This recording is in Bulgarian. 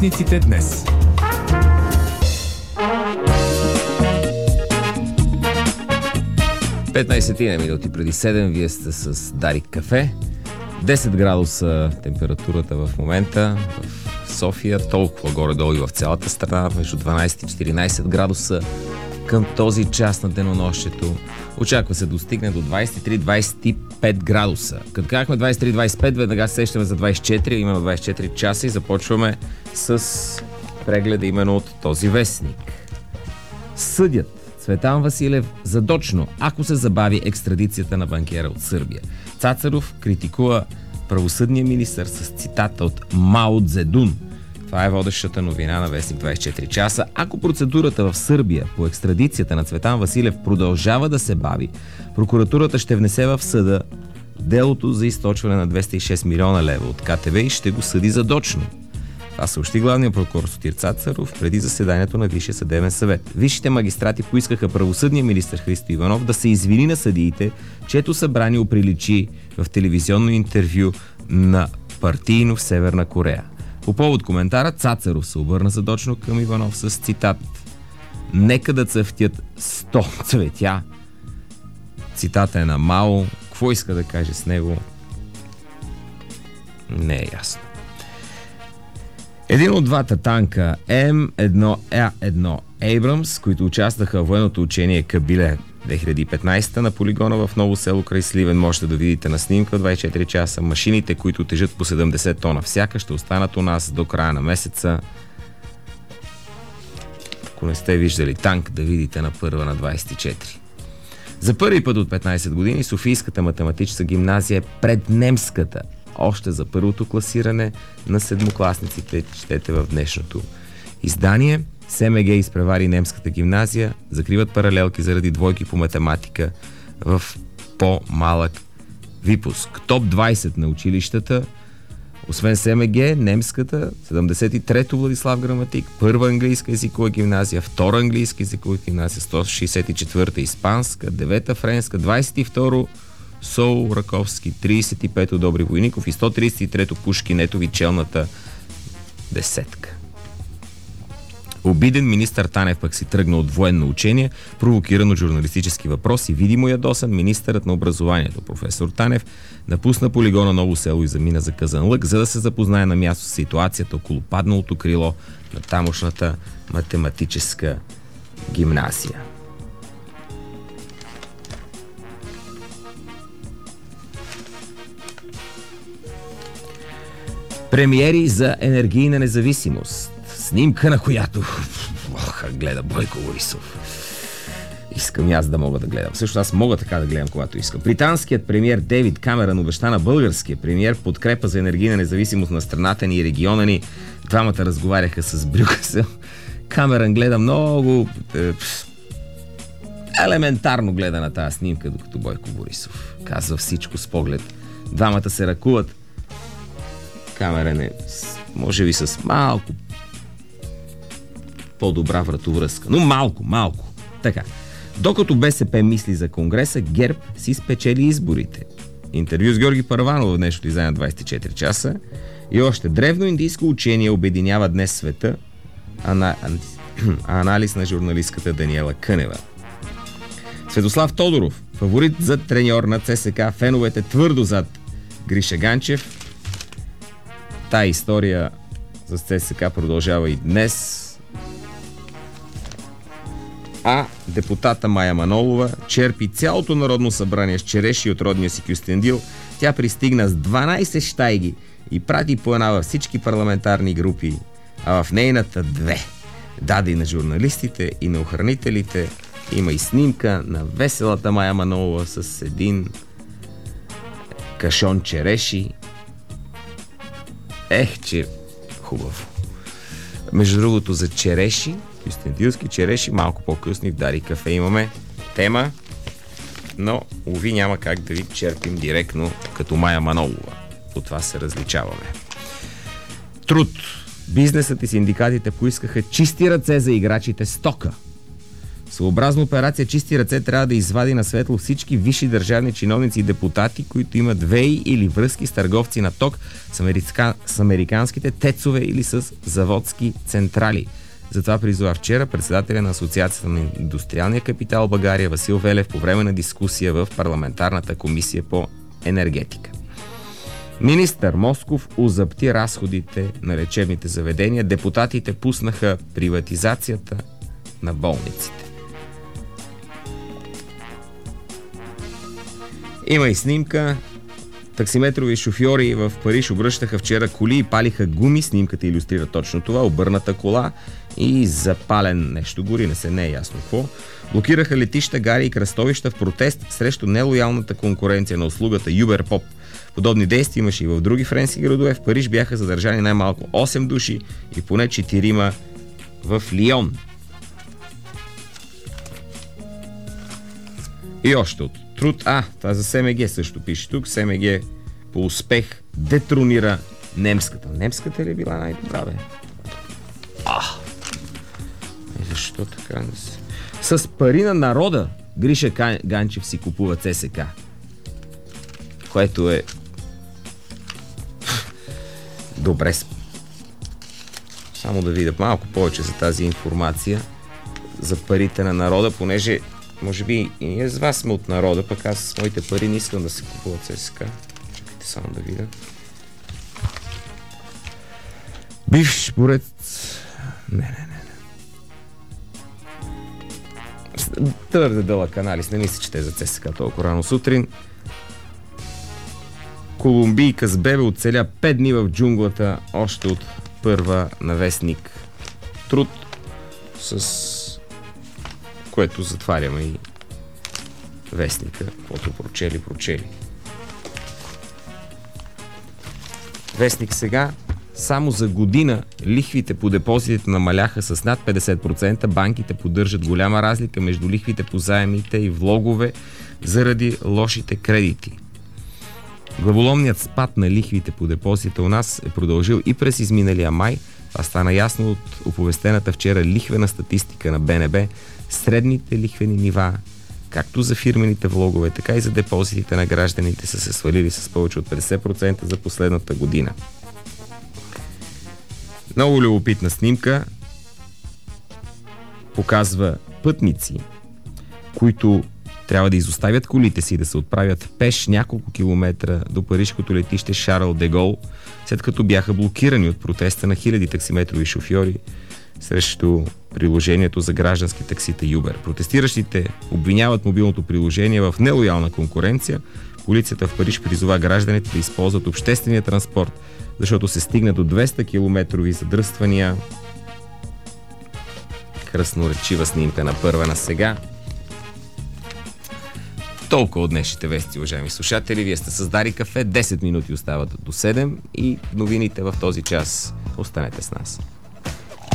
Вестниците днес. Петнайсетина минути преди 7 вие сте с Дарик Кафе. 10 градуса температурата в момента в София, толкова горе-долу и в цялата страна, между 12 и 14 градуса към този час на денонощието. Очаква се достигне до 23-25 градуса. Като казахме 23-25, веднага се сещаме за 24, именно 24 часа и започваме с прегледа именно от този вестник. Съдят Цветан Василев задочно, ако се забави екстрадицията на банкера от Сърбия. Цацаров критикува правосъдния министър с цитата от Мао Цзедун. Това е водещата новина на вестник 24 часа. Ако процедурата в Сърбия по екстрадицията на Цветан Василев продължава да се бави, прокуратурата ще внесе в съда делото за източване на 206 милиона лева от КТБ и ще го съди задочно. Това съобщи главният прокурор Сотир Цацаров преди заседанието на Висшия съдебен съвет. Висшите магистрати поискаха правосъдния министър Христо Иванов да се извини на съдиите, чието събрание оприличи в телевизионно интервю на партийно в Северна Корея. По повод коментара Цацаров се обърна задочно към Иванов с цитат: "Нека да цъфтят 100 цветя." Цитата е на Мао. Какво иска да каже с него? Не е ясно. Един от двата танка М1А1 Abrams, които участваха в военното учение Кабиле 2015 на полигона в Ново село край Сливен, можете да видите на снимка 24 часа. Машините, които тежат по 70 тона всяка, ще останат у нас до края на месеца. Ако не сте виждали танк, да видите на първа на 24. За първи път от 15 години Софийската математическа гимназия е пред немската. Още за първото класиране на седмокласниците, четете в днешното издание. СМГ изпревари немската гимназия, закриват паралелки заради двойки по математика в по-малък випуск. Топ 20 на училищата, освен СМГ, немската, 73-то Владислав Граматик, първа английска езикова гимназия, втора английска езикова гимназия, 164-та испанска, 9-та френска, 22-ро Сол Раковски, 35-то Добри Войников и 133-то Пушкинетови челната десетка. Обиден министър Танев пък си тръгна от военно учение, провокиран от журналистически въпроси. Видимо ядосан, министърът на образованието професор Танев напусна полигона Ново село и замина за Казанлък, за да се запознае на място с ситуацията около падналото крило на тамошната математическа гимназия. Премиери за енергийна независимост. Снимка, на която гледа Бойко Борисов. Искам и аз да мога да гледам. Също аз мога така да гледам, когато искам. Британският премиер Дейвид Камерън обеща на българския премиер подкрепа за енергийна независимост на страната ни и региона ни. Двамата разговаряха с Брюксел. Камерън гледа много елементарно гледа на тази снимка, докато Бойко Борисов казва всичко с поглед. Двамата се ръкуват. Камерън е може би с малко по-добра вратовръзка. Но малко. Така. Докато БСП мисли за Конгреса, ГЕРБ си спечели изборите. Интервю с Георги Първанов в днешното издание 24 часа. И още древно индийско учение обединява днес света, анализ на журналистката Даниела Кънева. Светослав Тодоров, фаворит за треньор на ЦСКА, феновете твърдо зад Гриша Ганчев. Та история с ЦСКА продължава и днес. А депутата Мая Манолова черпи цялото народно събрание с череши от родния си Кюстендил. Тя пристигна с 12 щайги и прати по една във всички парламентарни групи, а в нейната 2. Даде и на журналистите, и на охранителите. Има и снимка на веселата Мая Манолова с един кашон череши. Че хубаво. Между другото, за череши, кюстендилски череши, малко по-късни в Дарик Кафе имаме тема, но уви няма как да ви черпим директно като Мая Манолова. От това се различаваме. Труд. Бизнесът и синдикатите поискаха чисти ръце за играчите с тока. Съобразно операция Чисти ръце трябва да извади на светло всички висши държавни чиновници и депутати, които имат веи или връзки с търговци на ток, с американските тецове или с заводски централи. Затова призова вчера председателя на Асоциацията на индустриалния капитал България Васил Велев по време на дискусия в парламентарната комисия по енергетика. Министър Москов озапти разходите на лечебните заведения. Депутатите пуснаха приватизацията на болниците. Има и снимка. Таксиметрови шофьори в Париж обръщаха вчера коли и палиха гуми. Снимката илюстрира точно това. Обърната кола и запален нещо. Гори не е ясно какво. Блокираха летища, гари и кръстовища в протест срещу нелоялната конкуренция на услугата Юберпоп. Подобни действия имаше и в други френски градове. В Париж бяха задържани най-малко 8 души и поне 4 в Лион. И още от труд. Това за СМГ също пише тук. СМГ по успех детронира немската. Немската ли е била най-добра, бе? Защо така не се... С пари на народа Гриша Ганчев си купува ЦСК. Което е... Добре. Само да видя малко повече за тази информация. За парите на народа, понеже може би и ние с вас сме от народа, пък аз с моите пари не искам да се купува ЦСКА. Чакайте само да видя. Бивш борец... Не. Твърде дълъг анализ. Не мисля, че те за ЦСКА толкова рано сутрин. Колумбийка с бебе оцеля 5 дни в джунглата, още от първа на вестник Труд, с което затваряме и вестника, каквото прочели. Вестник сега. Само за година лихвите по депозитите намаляха с над 50%. Банките поддържат голяма разлика между лихвите по заемите и влогове заради лошите кредити. Главоломният спад на лихвите по депозитите у нас е продължил и през изминалия май. Това стана ясно от оповестената вчера лихвена статистика на БНБ. Средните лихвени нива, както за фирмените влогове, така и за депозитите на гражданите, са се свалили с повече от 50% за последната година. Много любопитна снимка показва пътници, които трябва да изоставят колите си, да се отправят пеш няколко километра до парижкото летище Шарл де Гол, след като бяха блокирани от протеста на хиляди таксиметрови шофьори срещу приложението за граждански таксита Uber. Протестиращите обвиняват мобилното приложение в нелоялна конкуренция. Полицията в Париж призова гражданите да използват обществения транспорт, защото се стигна до 200 километрови задръствания. Красноречива снимка на първа на сега. Толкова от днешните вести, уважаеми слушатели. Вие сте с Дарик кафе. 10 минути остават до 7 и новините в този час. Останете с нас.